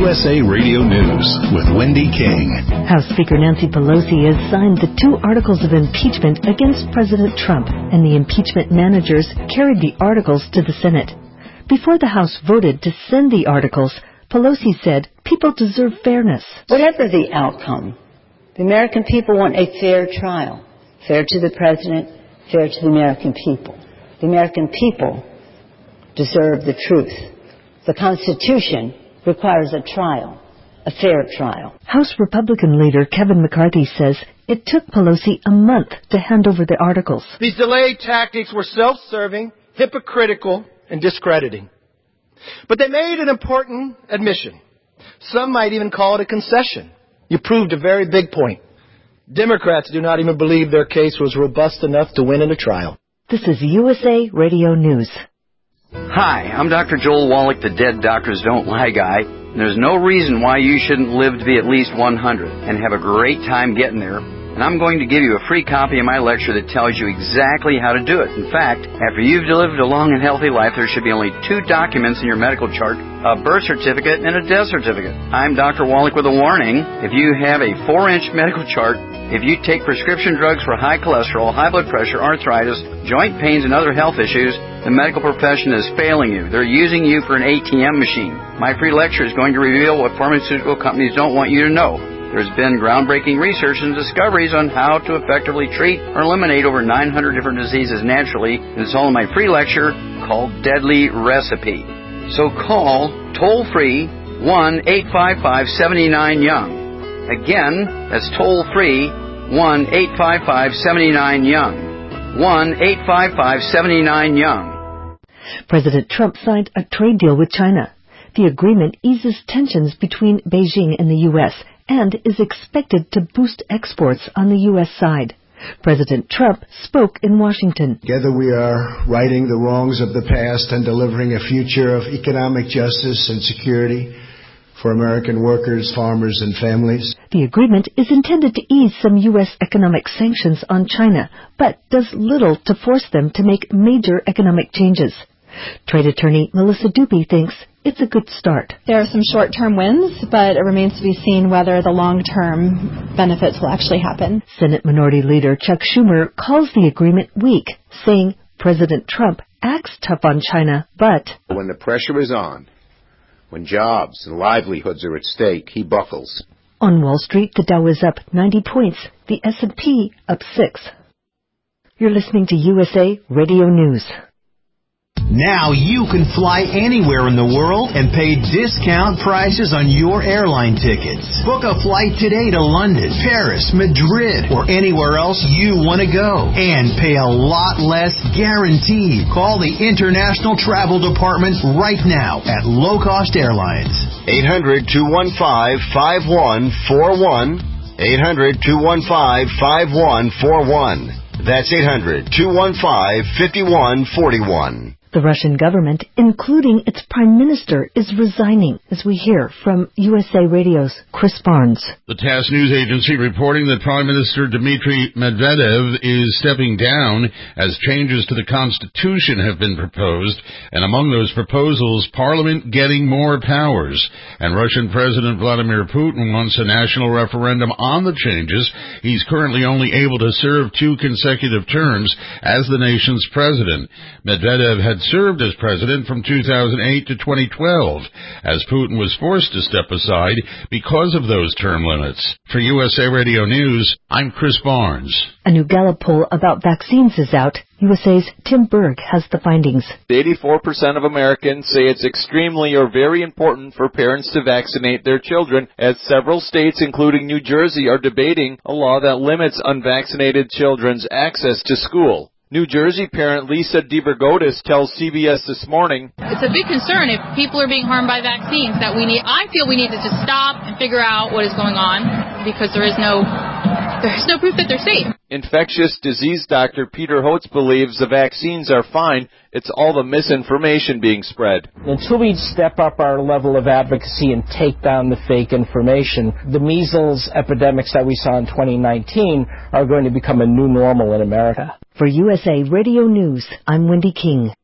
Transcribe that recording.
USA Radio News with Wendy King. House Speaker Nancy Pelosi has signed the 2 articles of impeachment against President Trump, and the impeachment managers carried the articles to the Senate. Before the House voted to send the articles, Pelosi said people deserve fairness. Whatever the outcome, the American people want a fair trial. Fair to the president, fair to the American people. The American people deserve the truth. The Constitution requires a trial, a fair trial. House Republican leader Kevin McCarthy says it took Pelosi a month to hand over the articles. These delay tactics were self-serving, hypocritical, and discrediting. But they made an important admission. Some might even call it a concession. You proved a very big point. Democrats do not even believe their case was robust enough to win in a trial. This is USA Radio News. Hi, I'm Dr. Joel Wallach, the Dead Doctors Don't Lie guy. There's no reason why you shouldn't live to be at least 100 and have a great time getting there. And I'm going to give you a free copy of my lecture that tells you exactly how to do it. In fact, after you've lived a long and healthy life, there should be only 2 documents in your medical chart, a birth certificate and a death certificate. I'm Dr. Wallach with a warning. If you have a 4-inch medical chart, if you take prescription drugs for high cholesterol, high blood pressure, arthritis, joint pains, and other health issues, the medical profession is failing you. They're using you for an ATM machine. My free lecture is going to reveal what pharmaceutical companies don't want you to know. There's been groundbreaking research and discoveries on how to effectively treat or eliminate over 900 different diseases naturally, and it's all in my free lecture called Deadly Recipe. So call toll-free 1-855-79-YOUNG. Again, that's toll-free 1-855-79-YOUNG. 1-855-79-YOUNG. President Trump signed a trade deal with China. The agreement eases tensions between Beijing and the U.S. and is expected to boost exports on the U.S. side. President Trump spoke in Washington. Together we are righting the wrongs of the past and delivering a future of economic justice and security for American workers, farmers, and families. The agreement is intended to ease some U.S. economic sanctions on China, but does little to force them to make major economic changes. Trade attorney Melissa Dupy thinks it's a good start. There are some short-term wins, but it remains to be seen whether the long-term benefits will actually happen. Senate Minority Leader Chuck Schumer calls the agreement weak, saying President Trump acts tough on China, but when the pressure is on, when jobs and livelihoods are at stake, he buckles. On Wall Street, the Dow is up 90 points, the S&P up 6. You're listening to USA Radio News. Now you can fly anywhere in the world and pay discount prices on your airline tickets. Book a flight today to London, Paris, Madrid, or anywhere else you want to go. And pay a lot less guaranteed. Call the International Travel Department right now at Low Cost Airlines. 800-215-5141. 800-215-5141. That's 800-215-5141. The Russian government, including its prime minister, is resigning, as we hear from USA Radio's Chris Barnes. The TASS news agency reporting that Prime Minister Dmitry Medvedev is stepping down as changes to the Constitution have been proposed, and among those proposals, Parliament getting more powers. And Russian President Vladimir Putin wants a national referendum on the changes. He's currently only able to serve 2 consecutive terms as the nation's president. Medvedev had served as president from 2008 to 2012, as Putin was forced to step aside because of those term limits. For USA Radio News, I'm Chris Barnes. A new Gallup poll about vaccines is out. USA's Tim Berg has the findings. 84% of Americans say it's extremely or very important for parents to vaccinate their children, as several states, including New Jersey, are debating a law that limits unvaccinated children's access to school. New Jersey parent Lisa DeVergodis tells CBS This Morning, it's a big concern if people are being harmed by vaccines that I feel we need to just stop and figure out what is going on, because there's no proof that they're safe. Infectious disease doctor Peter Hotz believes the vaccines are fine. It's all the misinformation being spread. Until we step up our level of advocacy and take down the fake information, the measles epidemics that we saw in 2019 are going to become a new normal in America. For USA Radio News, I'm Wendy King.